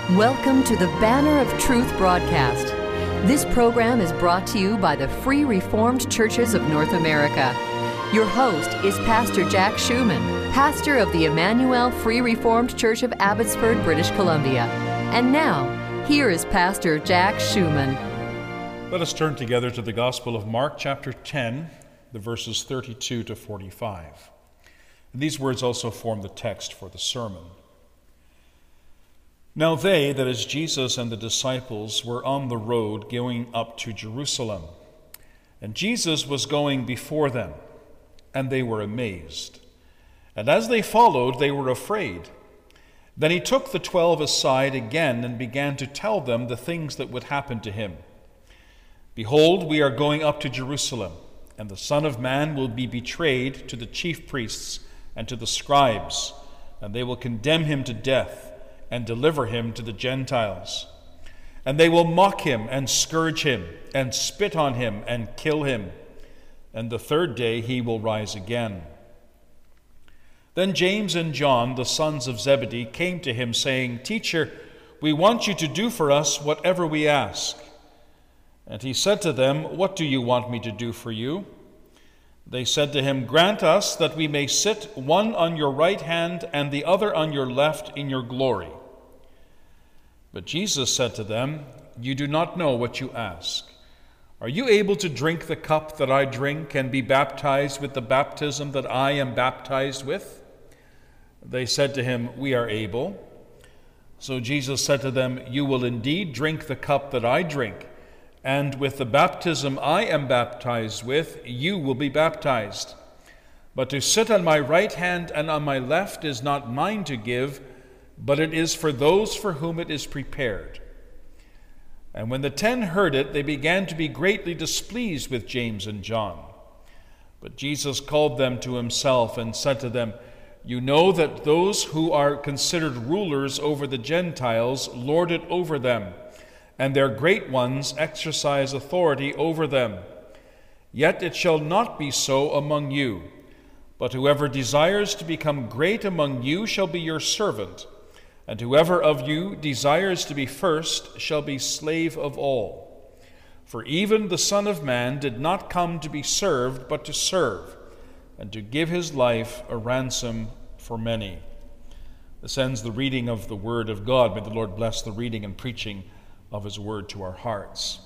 Welcome to the Banner of Truth broadcast. This program is brought to you by the Free Reformed Churches of North America. Your host is Pastor Jack Schumann, pastor of the Emmanuel Free Reformed Church of Abbotsford, British Columbia. And now, here is Pastor Jack Schumann. Let us turn together to the Gospel of Mark, chapter 10, the verses 32 to 45. And these words also form the text for the sermon. Now they, that is Jesus and the disciples, were on the road going up to Jerusalem. And Jesus was going before them, and they were amazed. And as they followed, they were afraid. Then he took the 12 aside again and began to tell them the things that would happen to him. Behold, we are going up to Jerusalem, and the Son of Man will be betrayed to the chief priests and to the scribes, and they will condemn him to death and deliver him to the Gentiles. And they will mock him and scourge him and spit on him and kill him. And the third day he will rise again. Then James and John, the sons of Zebedee, came to him, saying, Teacher, we want you to do for us whatever we ask. And he said to them, What do you want me to do for you? They said to him, Grant us that we may sit one on your right hand and the other on your left in your glory. But Jesus said to them, You do not know what you ask. Are you able to drink the cup that I drink and be baptized with the baptism that I am baptized with? They said to him, We are able. So Jesus said to them, You will indeed drink the cup that I drink, and with the baptism I am baptized with, you will be baptized. But to sit on my right hand and on my left is not mine to give, but it is for those for whom it is prepared. And when the 10 heard it, they began to be greatly displeased with James and John. But Jesus called them to himself and said to them, You know that those who are considered rulers over the Gentiles lord it over them, and their great ones exercise authority over them. Yet it shall not be so among you. But whoever desires to become great among you shall be your servant, and whoever of you desires to be first shall be slave of all. For even the Son of Man did not come to be served, but to serve, and to give his life a ransom for many. This ends the reading of the Word of God. May the Lord bless the reading and preaching of his word to our hearts.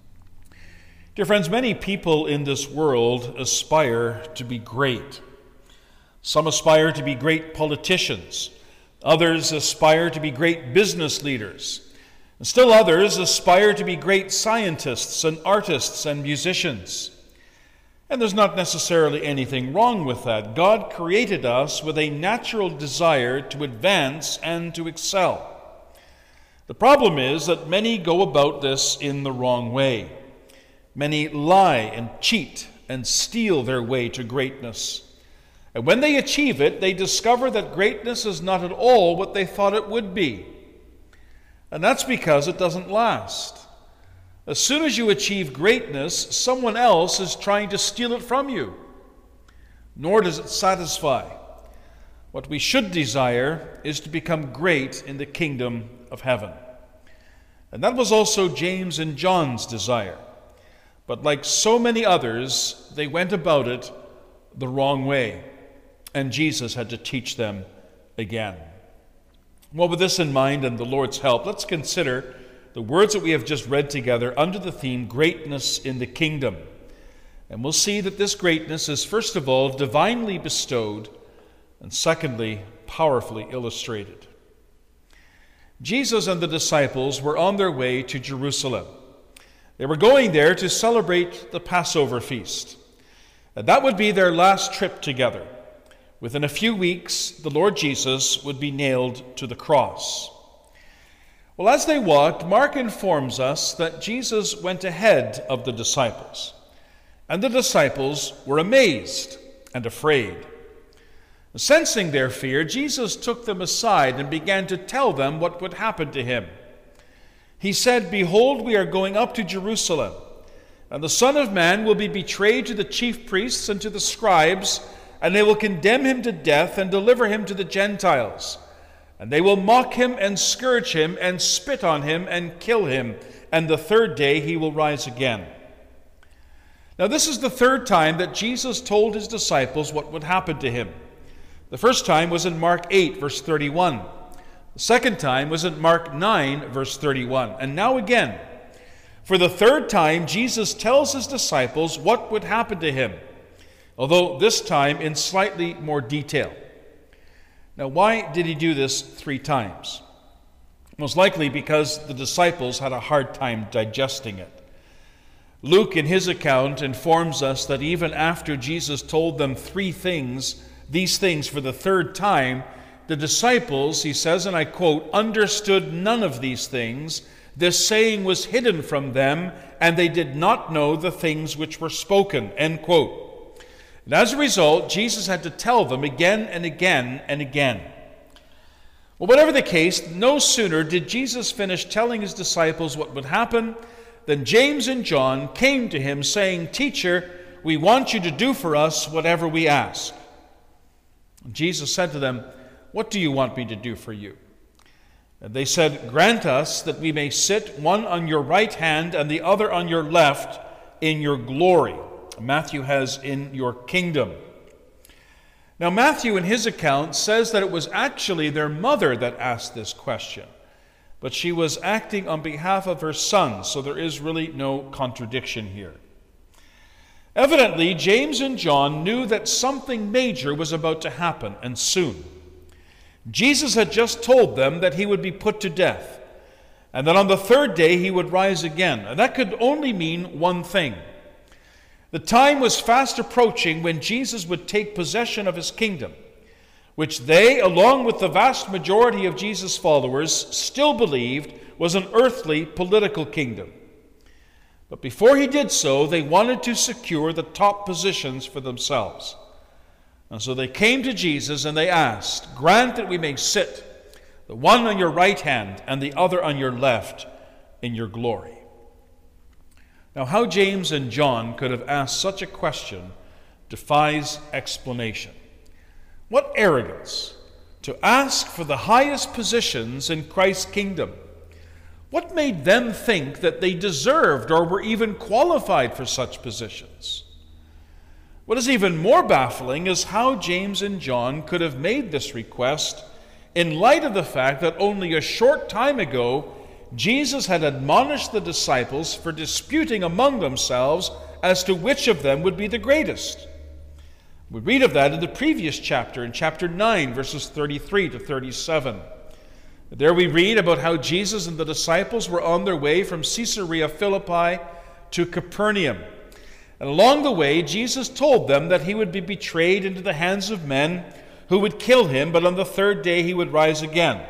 Dear friends, many people in this world aspire to be great. Some aspire to be great politicians. Others aspire to be great business leaders. And still others aspire to be great scientists and artists and musicians. And there's not necessarily anything wrong with that. God created us with a natural desire to advance and to excel. The problem is that many go about this in the wrong way. Many lie and cheat and steal their way to greatness. And when they achieve it, they discover that greatness is not at all what they thought it would be. And that's because it doesn't last. As soon as you achieve greatness, someone else is trying to steal it from you. Nor does it satisfy. What we should desire is to become great in the kingdom of heaven. And that was also James and John's desire. But like so many others, they went about it the wrong way. And Jesus had to teach them again. Well, with this in mind and the Lord's help, let's consider the words that we have just read together under the theme, Greatness in the Kingdom. And we'll see that this greatness is, first of all, divinely bestowed, and secondly, powerfully illustrated. Jesus and the disciples were on their way to Jerusalem. They were going there to celebrate the Passover feast. And that would be their last trip together. Within a few weeks, the Lord Jesus would be nailed to the cross. Well, as they walked, Mark informs us that Jesus went ahead of the disciples. And the disciples were amazed and afraid. Sensing their fear, Jesus took them aside and began to tell them what would happen to him. He said, Behold, we are going up to Jerusalem, and the Son of Man will be betrayed to the chief priests and to the scribes, and they will condemn him to death and deliver him to the Gentiles. And they will mock him and scourge him and spit on him and kill him. And the third day he will rise again. Now this is the third time that Jesus told his disciples what would happen to him. The first time was in Mark 8, verse 31. The second time was in Mark 9, verse 31. And now again, for the third time, Jesus tells his disciples what would happen to him, although this time in slightly more detail. Now, why did he do this 3 times? Most likely because the disciples had a hard time digesting it. Luke, in his account, informs us that even after Jesus told them these things for the third time, the disciples, he says, and I quote, understood none of these things. This saying was hidden from them, and they did not know the things which were spoken, end quote. And as a result, Jesus had to tell them again and again and again. Well, whatever the case, no sooner did Jesus finish telling his disciples what would happen than James and John came to him saying, Teacher, we want you to do for us whatever we ask. And Jesus said to them, What do you want me to do for you? And they said, Grant us that we may sit one on your right hand and the other on your left in your glory. Matthew has in your kingdom. Now Matthew in his account says that it was actually their mother that asked this question, but she was acting on behalf of her son, so there is really no contradiction here. Evidently, James and John knew that something major was about to happen, and soon. Jesus had just told them that he would be put to death, and that on the third day he would rise again, and that could only mean one thing. The time was fast approaching when Jesus would take possession of his kingdom, which they, along with the vast majority of Jesus' followers, still believed was an earthly political kingdom. But before he did so, they wanted to secure the top positions for themselves. And so they came to Jesus and they asked, Grant that we may sit, the one on your right hand and the other on your left, in your glory. Now, how James and John could have asked such a question defies explanation. What arrogance to ask for the highest positions in Christ's kingdom. What made them think that they deserved or were even qualified for such positions? What is even more baffling is how James and John could have made this request in light of the fact that only a short time ago Jesus had admonished the disciples for disputing among themselves as to which of them would be the greatest. We read of that in the previous chapter, in chapter 9, verses 33 to 37. There we read about how Jesus and the disciples were on their way from Caesarea Philippi to Capernaum. And along the way, Jesus told them that he would be betrayed into the hands of men who would kill him, but on the third day he would rise again.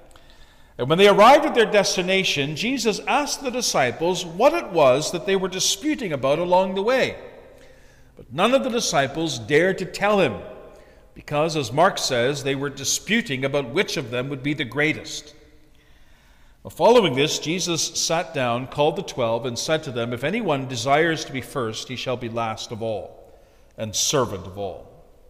And when they arrived at their destination, Jesus asked the disciples what it was that they were disputing about along the way. But none of the disciples dared to tell him, because, as Mark says, they were disputing about which of them would be the greatest. Well, following this, Jesus sat down, called the 12, and said to them, If anyone desires to be first, he shall be last of all, and servant of all.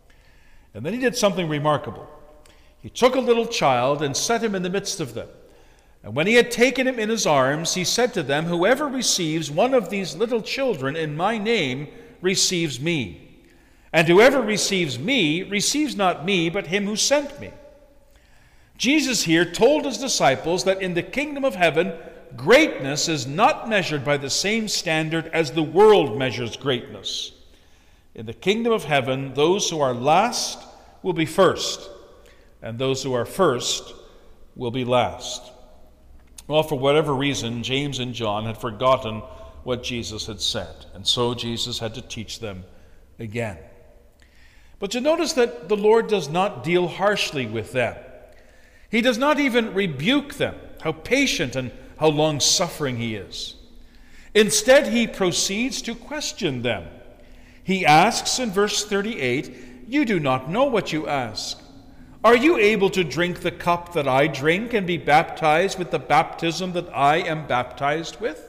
And then he did something remarkable. He took a little child and set him in the midst of them. And when he had taken him in his arms, he said to them, Whoever receives one of these little children in my name receives me. And whoever receives me receives not me, but him who sent me. Jesus here told his disciples that in the kingdom of heaven, greatness is not measured by the same standard as the world measures greatness. In the kingdom of heaven, those who are last will be first, and those who are first will be last. Well, for whatever reason, James and John had forgotten what Jesus had said, and so Jesus had to teach them again. But you notice that the Lord does not deal harshly with them. He does not even rebuke them. How patient and how long-suffering he is. Instead, he proceeds to question them. He asks in verse 38, You do not know what you ask. Are you able to drink the cup that I drink and be baptized with the baptism that I am baptized with?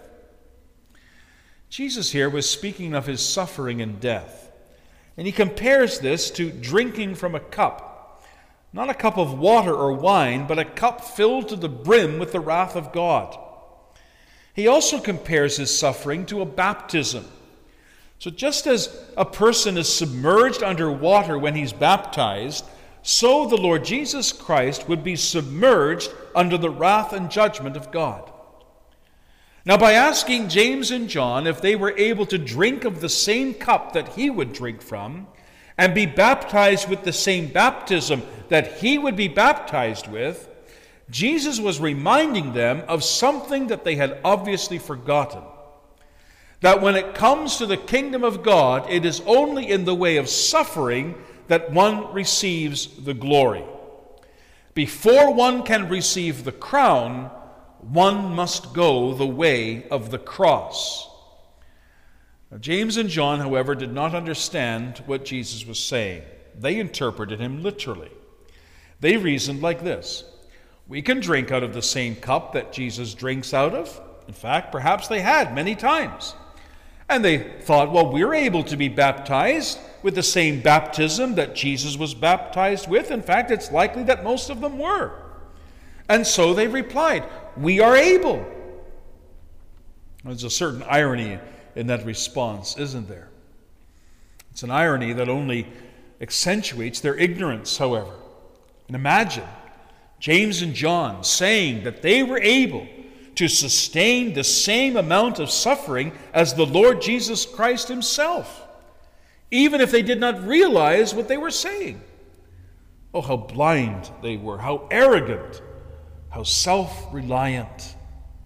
Jesus here was speaking of his suffering and death. And he compares this to drinking from a cup. Not a cup of water or wine, but a cup filled to the brim with the wrath of God. He also compares his suffering to a baptism. So just as a person is submerged under water when he's baptized, so the Lord Jesus Christ would be submerged under the wrath and judgment of God. Now, by asking James and John if they were able to drink of the same cup that he would drink from, and be baptized with the same baptism that he would be baptized with, Jesus was reminding them of something that they had obviously forgotten. That when it comes to the kingdom of God, it is only in the way of suffering that one receives the glory. Before one can receive the crown, one must go the way of the cross. Now, James and John, however, did not understand what Jesus was saying. They interpreted him literally. They reasoned like this: we can drink out of the same cup that Jesus drinks out of. In fact, perhaps they had many times. And they thought, well, we're able to be baptized with the same baptism that Jesus was baptized with. In fact, it's likely that most of them were. And so they replied, we are able. There's a certain irony in that response, isn't there? It's an irony that only accentuates their ignorance, however. And imagine James and John saying that they were able to sustain the same amount of suffering as the Lord Jesus Christ himself, even if they did not realize what they were saying. Oh, how blind they were, how arrogant, how self-reliant.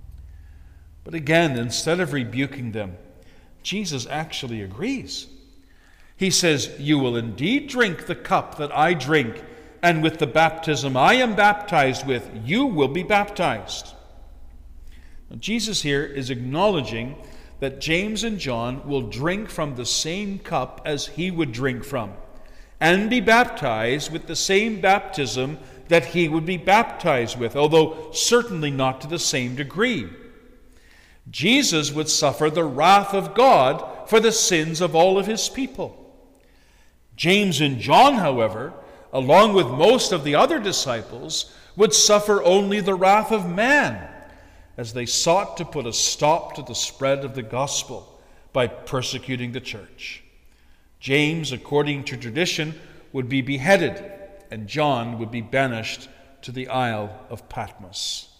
But again, instead of rebuking them, Jesus actually agrees. He says, you will indeed drink the cup that I drink, and with the baptism I am baptized with, you will be baptized. Now, Jesus here is acknowledging that James and John will drink from the same cup as he would drink from, and be baptized with the same baptism that he would be baptized with, although certainly not to the same degree. Jesus would suffer the wrath of God for the sins of all of his people. James and John, however, along with most of the other disciples, would suffer only the wrath of man, as they sought to put a stop to the spread of the gospel by persecuting the church. James, according to tradition, would be beheaded, and John would be banished to the Isle of Patmos.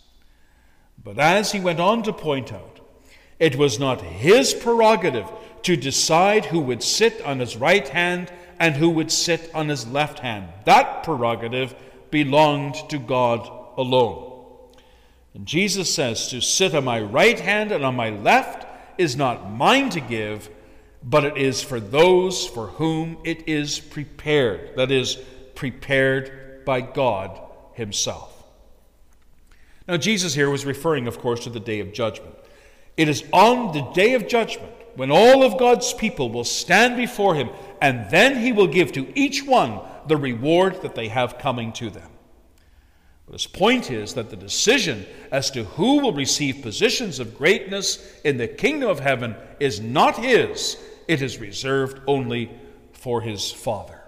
But as he went on to point out, it was not his prerogative to decide who would sit on his right hand and who would sit on his left hand. That prerogative belonged to God alone. And Jesus says, to sit on my right hand and on my left is not mine to give, but it is for those for whom it is prepared. That is, prepared by God himself. Now, Jesus here was referring, of course, to the day of judgment. It is on the day of judgment when all of God's people will stand before him, and then he will give to each one the reward that they have coming to them. But his point is that the decision as to who will receive positions of greatness in the kingdom of heaven is not his. It is reserved only for his Father.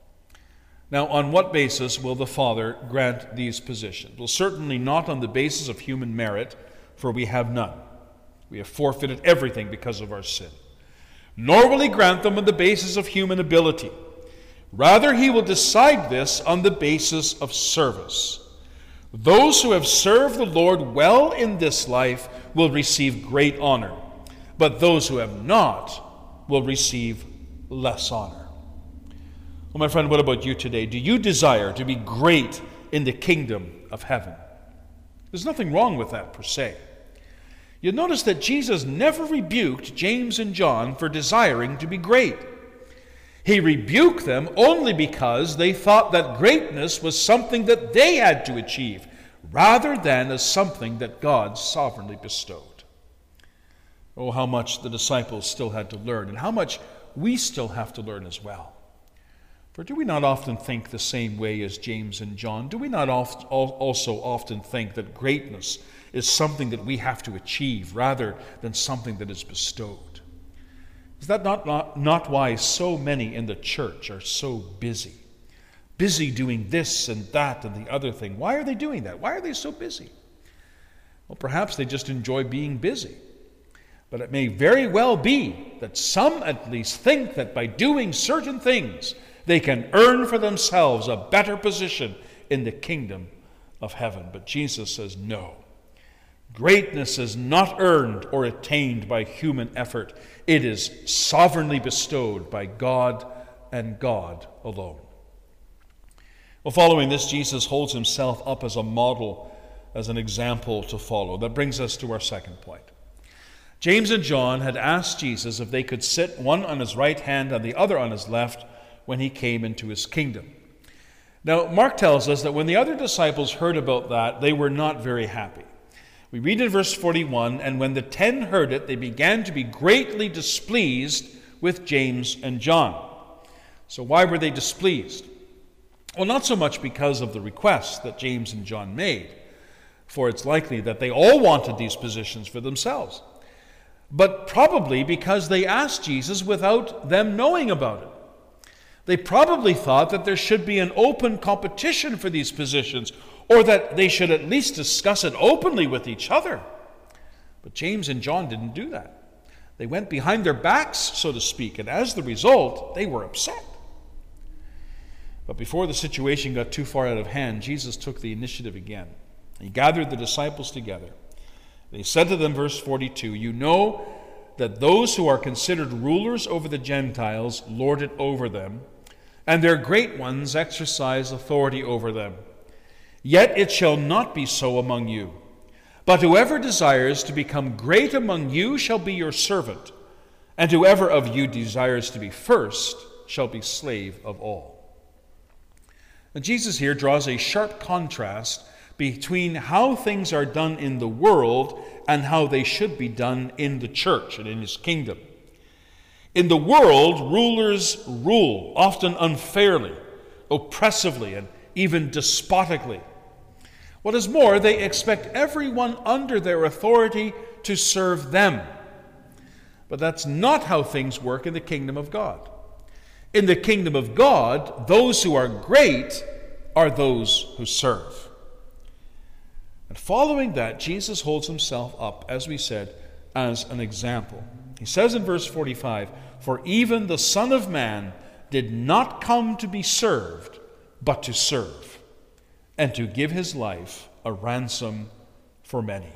Now, on what basis will the Father grant these positions? Well, certainly not on the basis of human merit, for we have none. We have forfeited everything because of our sin. Nor will he grant them on the basis of human ability. Rather, he will decide this on the basis of service. Those who have served the Lord well in this life will receive great honor, but those who have not will receive less honor. Well, my friend, what about you today? Do you desire to be great in the kingdom of heaven? There's nothing wrong with that per se. You'll notice that Jesus never rebuked James and John for desiring to be great. He rebuked them only because they thought that greatness was something that they had to achieve, rather than as something that God sovereignly bestowed. Oh, how much the disciples still had to learn, and how much we still have to learn as well. For do we not often think the same way as James and John? Do we not also often think that greatness is something that we have to achieve rather than something that is bestowed? Is that not why so many in the church are so busy? busy doing this and that and the other thing. Why are they doing that? Why are they so busy? Well, perhaps they just enjoy being busy. But it may very well be that some at least think that by doing certain things, they can earn for themselves a better position in the kingdom of heaven. But Jesus says no. Greatness is not earned or attained by human effort. It is sovereignly bestowed by God and God alone. Well, following this, Jesus holds himself up as a model, as an example to follow. That brings us to our second point. James and John had asked Jesus if they could sit one on his right hand and the other on his left when he came into his kingdom. Now, Mark tells us that when the other disciples heard about that, they were not very happy. We read in verse 41, "And when the 10 heard it, they began to be greatly displeased with James and John." So why were they displeased? Well, not so much because of the request that James and John made, for it's likely that they all wanted these positions for themselves, but probably because they asked Jesus without them knowing about it. They probably thought that there should be an open competition for these positions, or that they should at least discuss it openly with each other. But James and John didn't do that. They went behind their backs, so to speak, and as the result, they were upset. But before the situation got too far out of hand, Jesus took the initiative again. He gathered the disciples together. He said to them, verse 42, "You know that those who are considered rulers over the Gentiles lord it over them, and their great ones exercise authority over them. Yet it shall not be so among you. But whoever desires to become great among you shall be your servant, and whoever of you desires to be first shall be slave of all." And Jesus here draws a sharp contrast between how things are done in the world and how they should be done in the church and in his kingdom. In the world, rulers rule, often unfairly, oppressively, and even despotically. What is more, they expect everyone under their authority to serve them. But that's not how things work in the kingdom of God. In the kingdom of God, those who are great are those who serve. And following that, Jesus holds himself up, as we said, as an example. He says in verse 45, "For even the Son of Man did not come to be served, but to serve, and to give his life a ransom for many."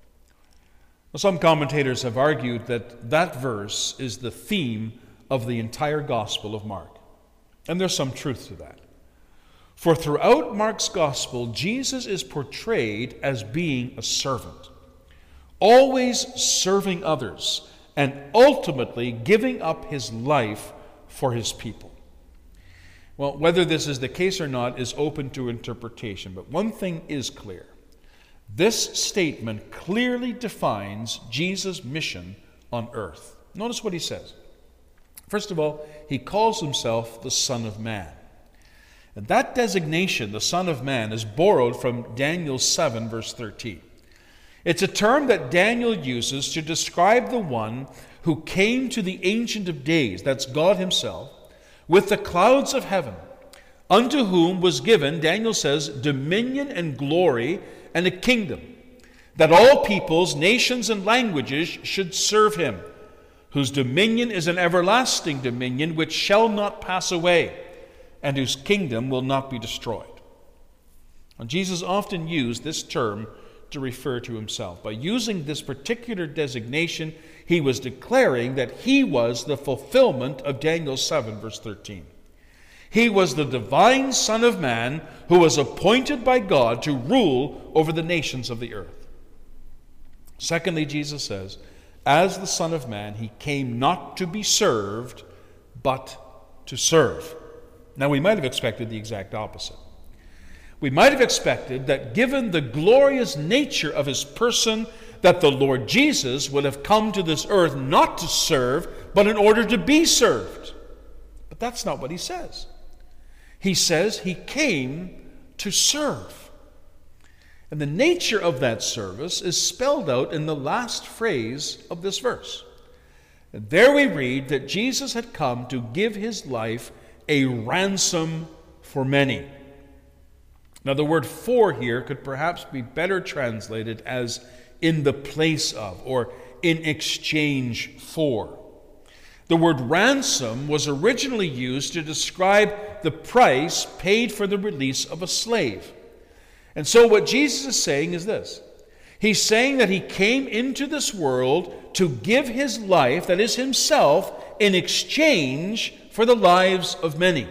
Well, some commentators have argued that that verse is the theme of the entire Gospel of Mark. And there's some truth to that. For throughout Mark's Gospel, Jesus is portrayed as being a servant, always serving others, and ultimately giving up his life for his people. Well, whether this is the case or not is open to interpretation, but one thing is clear. This statement clearly defines Jesus' mission on earth. Notice what he says. First of all, he calls himself the Son of Man. And that designation, the Son of Man, is borrowed from Daniel 7, verse 13. It's a term that Daniel uses to describe the one who came to the Ancient of Days, that's God himself, with the clouds of heaven, unto whom was given, Daniel says, dominion and glory and a kingdom, that all peoples, nations, and languages should serve him, whose dominion is an everlasting dominion which shall not pass away, and whose kingdom will not be destroyed. And Jesus often used this term to refer to himself. By using this particular designation, he was declaring that he was the fulfillment of Daniel 7, verse 13. He was the divine Son of Man who was appointed by God to rule over the nations of the earth. Secondly, Jesus says, as the Son of Man, he came not to be served, but to serve. Now, we might have expected the exact opposite. We might have expected that given the glorious nature of his person, that the Lord Jesus would have come to this earth not to serve, but in order to be served. But that's not what he says. He says he came to serve. And the nature of that service is spelled out in the last phrase of this verse. And there we read that Jesus had come to give his life a ransom for many. Now, the word for here could perhaps be better translated as in the place of or in exchange for. The word ransom was originally used to describe the price paid for the release of a slave. And so what Jesus is saying is this. He's saying that he came into this world to give his life, that is himself, in exchange for the lives of many.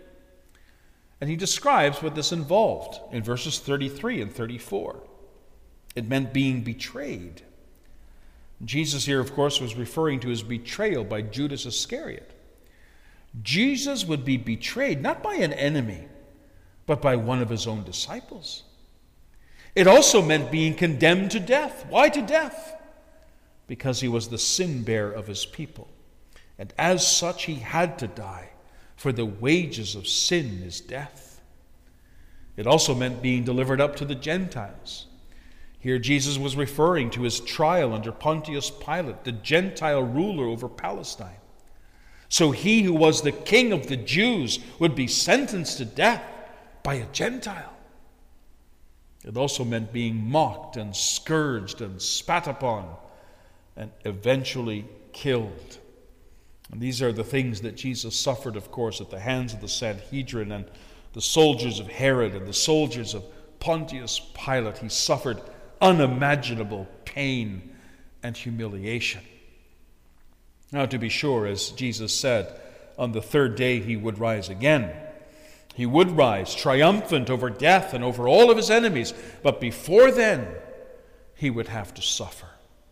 And he describes what this involved in verses 33 and 34. It meant being betrayed. Jesus here, of course, was referring to his betrayal by Judas Iscariot. Jesus would be betrayed not by an enemy, but by one of his own disciples. It also meant being condemned to death. Why to death? Because he was the sin bearer of his people. And as such, he had to die, for the wages of sin is death. It also meant being delivered up to the Gentiles. Here Jesus was referring to his trial under Pontius Pilate, the Gentile ruler over Palestine. So he who was the king of the Jews would be sentenced to death by a Gentile. It also meant being mocked and scourged and spat upon and eventually killed. And these are the things that Jesus suffered, of course, at the hands of the Sanhedrin and the soldiers of Herod and the soldiers of Pontius Pilate. He suffered unimaginable pain and humiliation. Now, to be sure, as Jesus said, on the third day he would rise again. He would rise triumphant over death and over all of his enemies. But before then, he would have to suffer.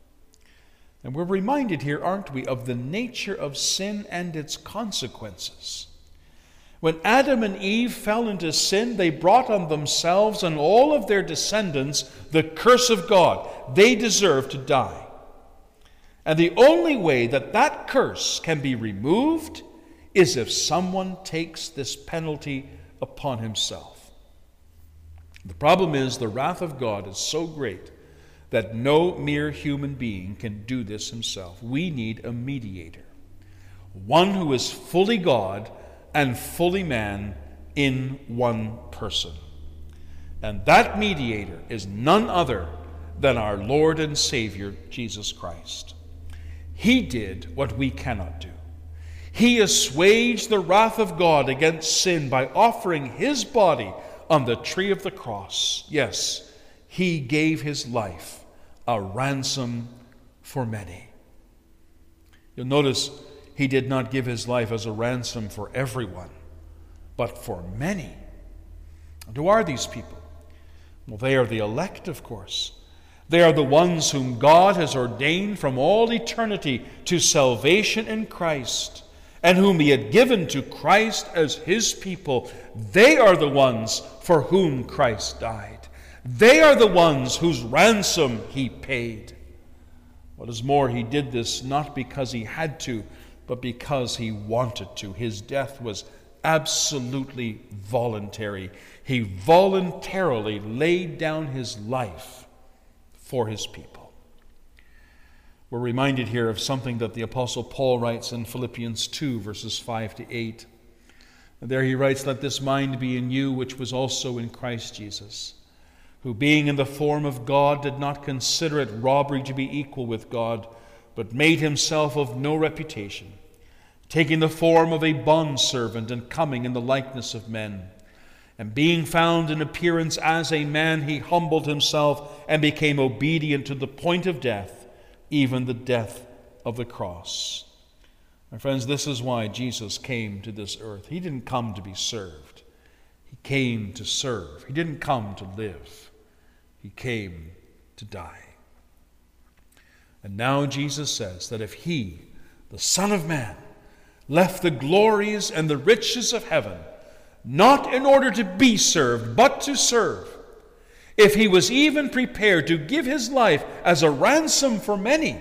And we're reminded here, aren't we, of the nature of sin and its consequences. When Adam and Eve fell into sin, they brought on themselves and all of their descendants the curse of God. They deserve to die. And the only way that that curse can be removed is if someone takes this penalty upon himself. The problem is the wrath of God is so great that no mere human being can do this himself. We need a mediator, one who is fully God and fully man in one person. And that mediator is none other than our Lord and Savior, Jesus Christ. He did what we cannot do. He assuaged the wrath of God against sin by offering his body on the tree of the cross. Yes, he gave his life a ransom for many. You'll notice he did not give his life as a ransom for everyone, but for many. And who are these people? Well, they are the elect, of course. They are the ones whom God has ordained from all eternity to salvation in Christ, and whom he had given to Christ as his people. They are the ones for whom Christ died. They are the ones whose ransom he paid. What is more, he did this not because he had to, but because he wanted to. His death was absolutely voluntary. He voluntarily laid down his life for his people. We're reminded here of something that the Apostle Paul writes in Philippians 2, verses 5 to 8. And there he writes, "Let this mind be in you, which was also in Christ Jesus, who being in the form of God did not consider it robbery to be equal with God, but made himself of no reputation, taking the form of a bondservant and coming in the likeness of men. And being found in appearance as a man, he humbled himself and became obedient to the point of death, even the death of the cross." My friends, this is why Jesus came to this earth. He didn't come to be served. He came to serve. He didn't come to live. He came to die. And now Jesus says that if he, the Son of Man, left the glories and the riches of heaven, not in order to be served, but to serve, if he was even prepared to give his life as a ransom for many,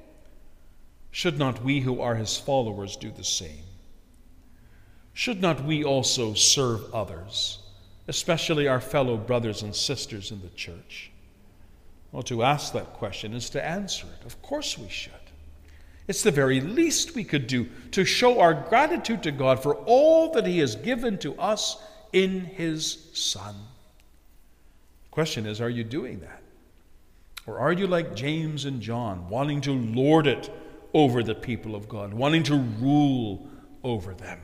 should not we who are his followers do the same? Should not we also serve others, especially our fellow brothers and sisters in the church? Well, to ask that question is to answer it. Of course we should. It's the very least we could do to show our gratitude to God for all that he has given to us in his Son. The question is, are you doing that? Or are you like James and John, wanting to lord it over the people of God, wanting to rule over them?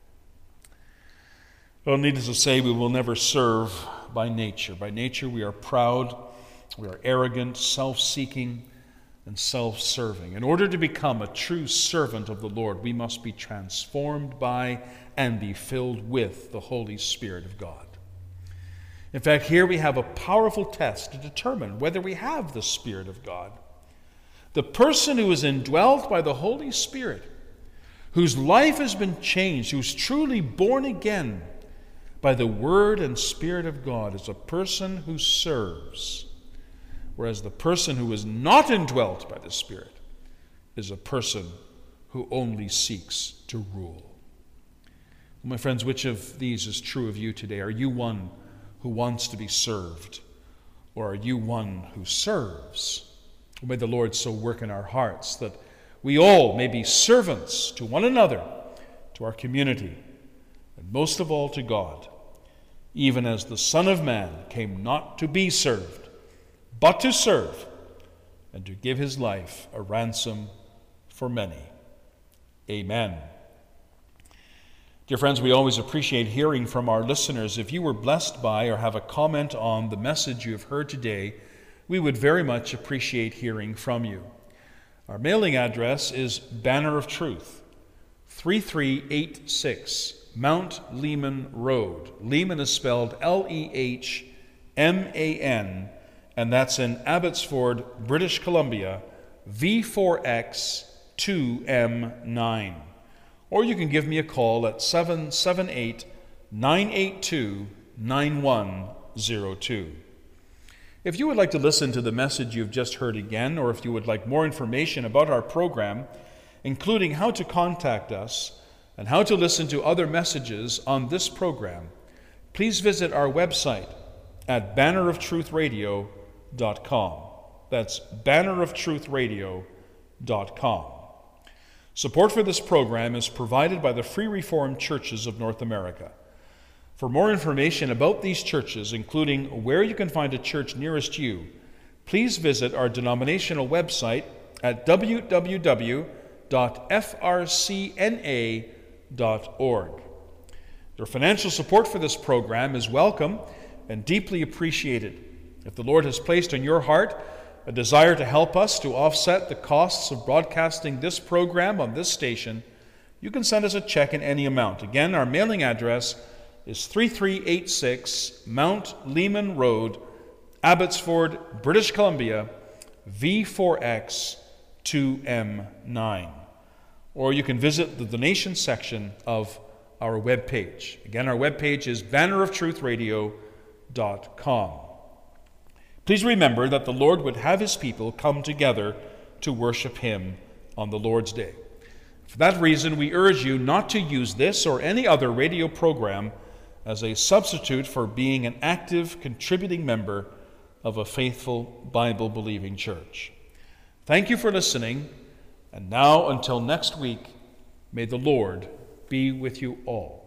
Well, needless to say, we will never serve by nature. By nature, we are proud, we are arrogant, self-seeking, and self-serving. In order to become a true servant of the Lord, we must be transformed by and be filled with the Holy Spirit of God. In fact, here we have a powerful test to determine whether we have the Spirit of God. The person who is indwelt by the Holy Spirit, whose life has been changed, who's truly born again by the Word and Spirit of God, is a person who serves, whereas the person who is not indwelt by the Spirit is a person who only seeks to rule. My friends, which of these is true of you today? Are you one who wants to be served, or are you one who serves? May the Lord so work in our hearts that we all may be servants to one another, to our community, and most of all to God, even as the Son of Man came not to be served, but to serve, and to give his life a ransom for many. Amen. Dear friends, we always appreciate hearing from our listeners. If you were blessed by or have a comment on the message you have heard today, we would very much appreciate hearing from you. Our mailing address is Banner of Truth, 3386 Mount Lehman Road. Lehman is spelled Lehman, and that's in Abbotsford, British Columbia, V4X 2M9. Or you can give me a call at 778-982-9102. If you would like to listen to the message you've just heard again, or if you would like more information about our program, including how to contact us and how to listen to other messages on this program, please visit our website at banneroftruthradio.com. That's banneroftruthradio.com. Support for this program is provided by the Free Reformed Churches of North America. For more information about these churches, including where you can find a church nearest you, please visit our denominational website at www.frcna.org. Your financial support for this program is welcome and deeply appreciated. If the Lord has placed on your heart a desire to help us to offset the costs of broadcasting this program on this station, you can send us a check in any amount. Again, our mailing address is 3386 Mount Lehman Road, Abbotsford, British Columbia, V4X 2M9. Or you can visit the donation section of our webpage. Again, our webpage is banneroftruthradio.com. Please remember that the Lord would have his people come together to worship him on the Lord's Day. For that reason, we urge you not to use this or any other radio program as a substitute for being an active, contributing member of a faithful, Bible-believing church. Thank you for listening, and now until next week, may the Lord be with you all.